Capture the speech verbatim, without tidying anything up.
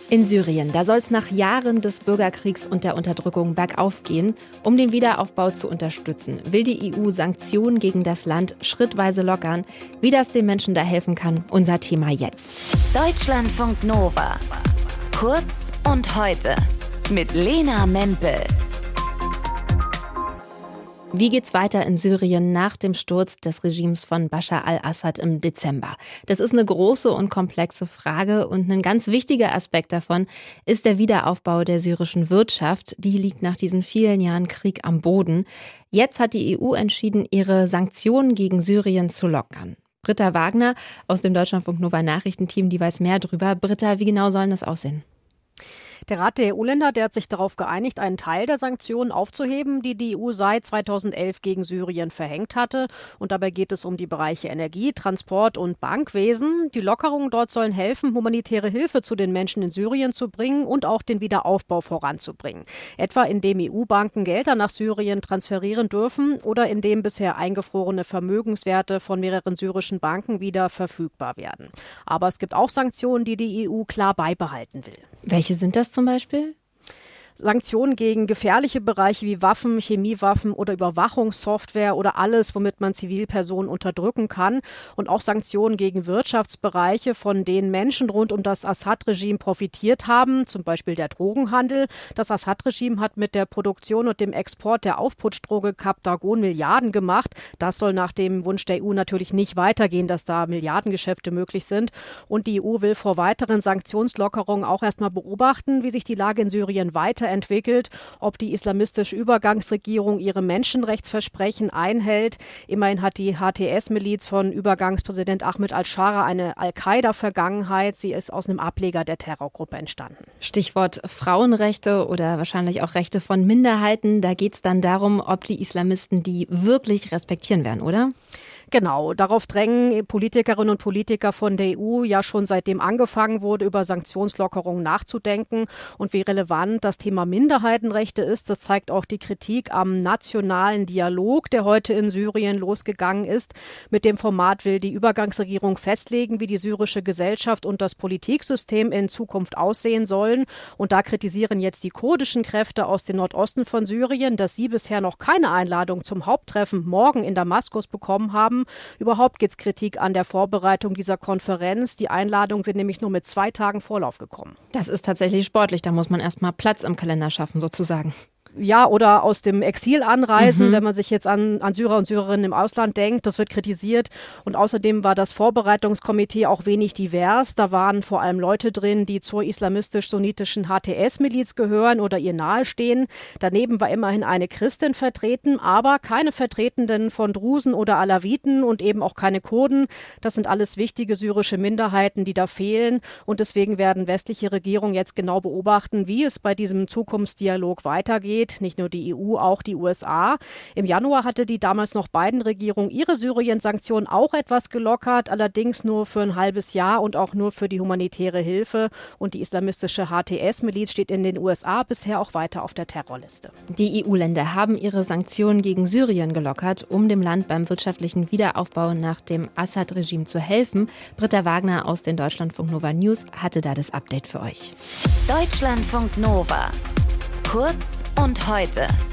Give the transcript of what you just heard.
In Syrien, da soll es nach Jahren des Bürgerkriegs und der Unterdrückung bergauf gehen. Um den Wiederaufbau zu unterstützen, will die E U Sanktionen gegen das Land schrittweise lockern. Wie das den Menschen da helfen kann, unser Thema jetzt. Deutschlandfunk Nova. Kurz und heute mit Lena Mempel. Wie geht's weiter in Syrien nach dem Sturz des Regimes von Bashar al-Assad im Dezember? Das ist eine große und komplexe Frage und ein ganz wichtiger Aspekt davon ist der Wiederaufbau der syrischen Wirtschaft. Die liegt nach diesen vielen Jahren Krieg am Boden. Jetzt hat die E U entschieden, ihre Sanktionen gegen Syrien zu lockern. Britta Wagner aus dem Deutschlandfunk Nova Nachrichtenteam, die weiß mehr drüber. Britta, wie genau soll das aussehen? Der Rat der E U-Länder, der hat sich darauf geeinigt, einen Teil der Sanktionen aufzuheben, die die E U seit zweitausendelf gegen Syrien verhängt hatte. Und dabei geht es um die Bereiche Energie, Transport und Bankwesen. Die Lockerungen dort sollen helfen, humanitäre Hilfe zu den Menschen in Syrien zu bringen und auch den Wiederaufbau voranzubringen. Etwa indem E U-Banken Gelder nach Syrien transferieren dürfen oder indem bisher eingefrorene Vermögenswerte von mehreren syrischen Banken wieder verfügbar werden. Aber es gibt auch Sanktionen, die die E U klar beibehalten will. Welche sind das zum Beispiel? Sanktionen gegen gefährliche Bereiche wie Waffen, Chemiewaffen oder Überwachungssoftware oder alles, womit man Zivilpersonen unterdrücken kann. Und auch Sanktionen gegen Wirtschaftsbereiche, von denen Menschen rund um das Assad-Regime profitiert haben, zum Beispiel der Drogenhandel. Das Assad-Regime hat mit der Produktion und dem Export der Aufputschdroge Captagon Milliarden gemacht. Das soll nach dem Wunsch der E U natürlich nicht weitergehen, dass da Milliardengeschäfte möglich sind. Und die E U will vor weiteren Sanktionslockerungen auch erstmal beobachten, wie sich die Lage in Syrien weiter entwickelt, ob die islamistische Übergangsregierung ihre Menschenrechtsversprechen einhält. Immerhin hat die H T S-Miliz von Übergangspräsident Ahmed al-Shara eine Al-Qaida-Vergangenheit. Sie ist aus einem Ableger der Terrorgruppe entstanden. Stichwort Frauenrechte oder wahrscheinlich auch Rechte von Minderheiten. Da geht es dann darum, ob die Islamisten die wirklich respektieren werden, oder? Genau, darauf drängen Politikerinnen und Politiker von der E U ja schon seitdem angefangen wurde, über Sanktionslockerungen nachzudenken. Und wie relevant das Thema Minderheitenrechte ist, das zeigt auch die Kritik am nationalen Dialog, der heute in Syrien losgegangen ist. Mit dem Format will die Übergangsregierung festlegen, wie die syrische Gesellschaft und das Politiksystem in Zukunft aussehen sollen. Und da kritisieren jetzt die kurdischen Kräfte aus dem Nordosten von Syrien, dass sie bisher noch keine Einladung zum Haupttreffen morgen in Damaskus bekommen haben. Überhaupt gibt es Kritik an der Vorbereitung dieser Konferenz. Die Einladungen sind nämlich nur mit zwei Tagen Vorlauf gekommen. Das ist tatsächlich sportlich. Da muss man erst mal Platz im Kalender schaffen, sozusagen. Ja, oder aus dem Exil anreisen, Mhm. wenn man sich jetzt an, an Syrer und Syrerinnen im Ausland denkt. Das wird kritisiert. Und außerdem war das Vorbereitungskomitee auch wenig divers. Da waren vor allem Leute drin, die zur islamistisch-sunnitischen H T S-Miliz gehören oder ihr nahestehen. Daneben war immerhin eine Christin vertreten, aber keine Vertretenden von Drusen oder Alawiten und eben auch keine Kurden. Das sind alles wichtige syrische Minderheiten, die da fehlen. Und deswegen werden westliche Regierungen jetzt genau beobachten, wie es bei diesem Zukunftsdialog weitergeht. Nicht nur die E U, auch die U S A. Im Januar hatte die damals noch Biden-Regierung ihre Syrien-Sanktionen auch etwas gelockert, allerdings nur für ein halbes Jahr und auch nur für die humanitäre Hilfe. Und die islamistische H T S-Miliz steht in den U S A bisher auch weiter auf der Terrorliste. Die E U-Länder haben ihre Sanktionen gegen Syrien gelockert, um dem Land beim wirtschaftlichen Wiederaufbau nach dem Assad-Regime zu helfen. Britta Wagner aus den Deutschlandfunk Nova News hatte da das Update für euch. Deutschlandfunk Nova. Kurz und heute